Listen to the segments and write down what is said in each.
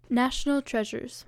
National treasures.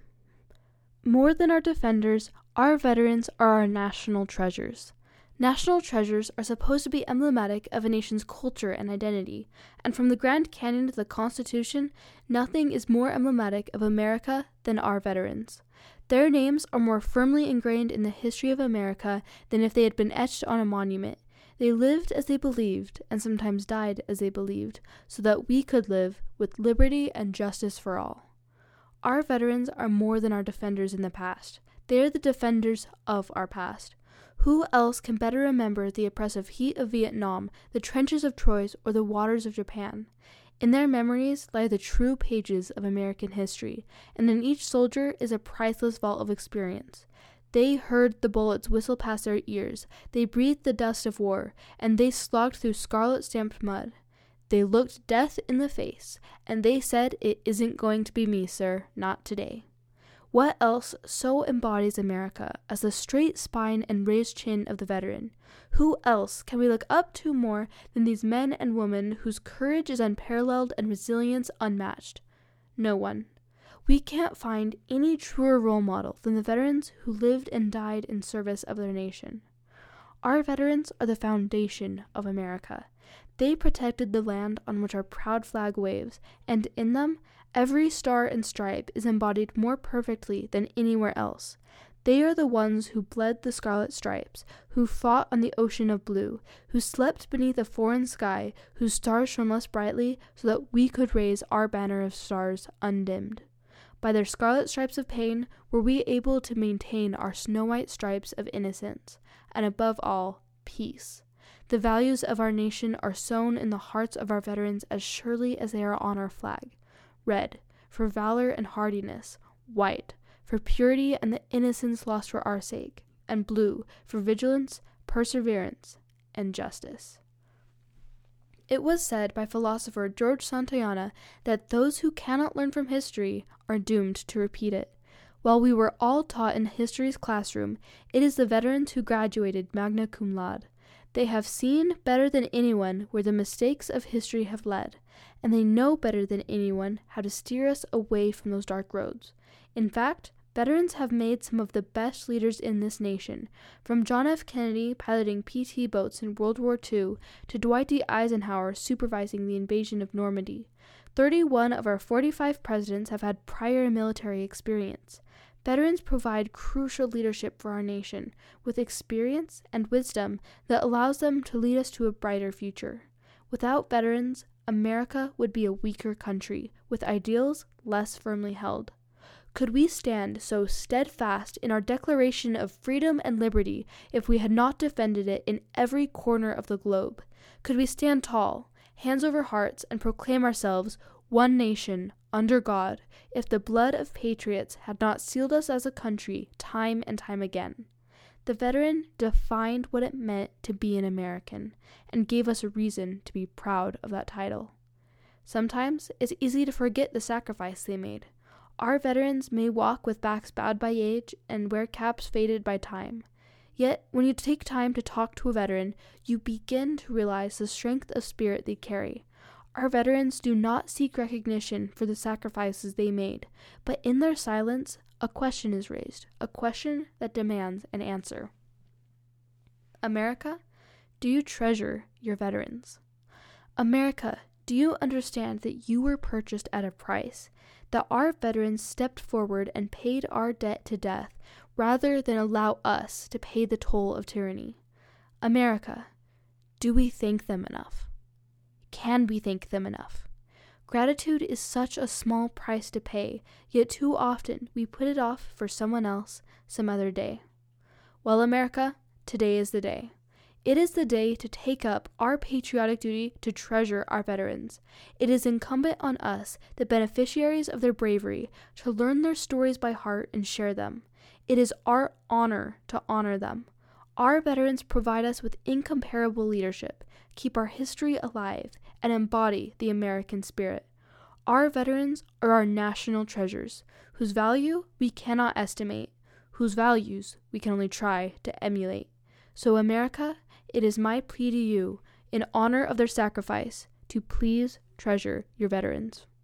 More than our defenders, our veterans are our national treasures. National treasures are supposed to be emblematic of a nation's culture and identity, and from the Grand Canyon to the Constitution, nothing is more emblematic of America than our veterans. Their names are more firmly ingrained in the history of America than if they had been etched on a monument. They lived as they believed, and sometimes died as they believed, so that we could live with liberty and justice for all. Our veterans are more than our defenders in the past. They are the defenders of our past. Who else can better remember the oppressive heat of Vietnam, the trenches of Troy, or the waters of Japan? In their memories lie the true pages of American history, and in each soldier is a priceless vault of experience. They heard the bullets whistle past their ears, they breathed the dust of war, and they slogged through scarlet-stamped mud. They looked death in the face, and they said, "It isn't going to be me, sir, not today." What else so embodies America as the straight spine and raised chin of the veteran? Who else can we look up to more than these men and women whose courage is unparalleled and resilience unmatched? No one. We can't find any truer role model than the veterans who lived and died in service of their nation. Our veterans are the foundation of America. They protected the land on which our proud flag waves, and in them, every star and stripe is embodied more perfectly than anywhere else. They are the ones who bled the scarlet stripes, who fought on the ocean of blue, who slept beneath a foreign sky, whose stars shone less brightly so that we could raise our banner of stars undimmed. By their scarlet stripes of pain were we able to maintain our snow-white stripes of innocence, and above all, peace. The values of our nation are sown in the hearts of our veterans as surely as they are on our flag. Red, for valor and hardiness; white, for purity and the innocence lost for our sake; and blue, for vigilance, perseverance, and justice. It was said by philosopher George Santayana that those who cannot learn from history are doomed to repeat it. While we were all taught in history's classroom, it is the veterans who graduated magna cum laude. They have seen better than anyone where the mistakes of history have led, and they know better than anyone how to steer us away from those dark roads. In fact, veterans have made some of the best leaders in this nation, from John F. Kennedy piloting PT boats in World War II to Dwight D. Eisenhower supervising the invasion of Normandy. 31 of our 45 presidents have had prior military experience. Veterans provide crucial leadership for our nation, with experience and wisdom that allows them to lead us to a brighter future. Without veterans, America would be a weaker country, with ideals less firmly held. Could we stand so steadfast in our declaration of freedom and liberty if we had not defended it in every corner of the globe? Could we stand tall, hands over hearts, and proclaim ourselves one nation, under God, if the blood of patriots had not sealed us as a country time and time again? The veteran defined what it meant to be an American, and gave us a reason to be proud of that title. Sometimes it's easy to forget the sacrifice they made. Our veterans may walk with backs bowed by age and wear caps faded by time. Yet, when you take time to talk to a veteran, you begin to realize the strength of spirit they carry. Our veterans do not seek recognition for the sacrifices they made, but in their silence, a question is raised, a question that demands an answer. America, do you treasure your veterans? America, do you understand that you were purchased at a price, that our veterans stepped forward and paid our debt to death, rather than allow us to pay the toll of tyranny? America, do we thank them enough? Can we thank them enough? Gratitude is such a small price to pay, yet too often we put it off for someone else, some other day. Well, America, today is the day. It is the day to take up our patriotic duty to treasure our veterans. It is incumbent on us, the beneficiaries of their bravery, to learn their stories by heart and share them. It is our honor to honor them. Our veterans provide us with incomparable leadership, keep our history alive, and embody the American spirit. Our veterans are our national treasures, whose value we cannot estimate, whose values we can only try to emulate. So, America, it is my plea to you, in honor of their sacrifice, to please treasure your veterans.